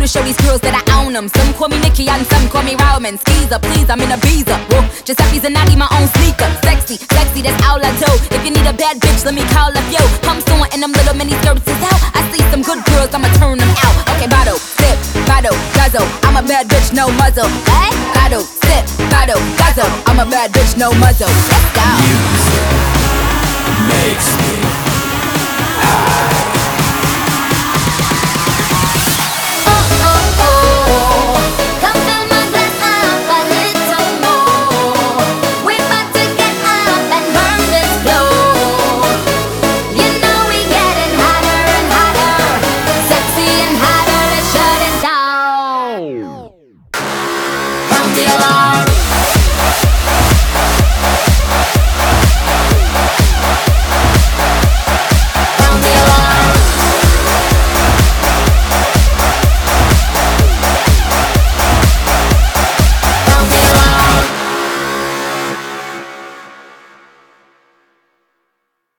to show these girls that I own them. Some call me Nikki and some call me Rowman. Skeezer, please, I'm in a Beezer. Whoa, Giuseppe's and I need my own sneaker. Sexy, sexy, that's all I do. If you need a bad bitch, let me call up yo. Pumps on and them little mini skirts is out. I see some good girls, I'ma turn them out. Okay, bottle, sip, bottle, guzzle. I'm a bad bitch, no muzzle. Hey, bottle, sip, bottle, guzzle. I'm a bad bitch, no muzzle. Let's go. Music makes me high. Feel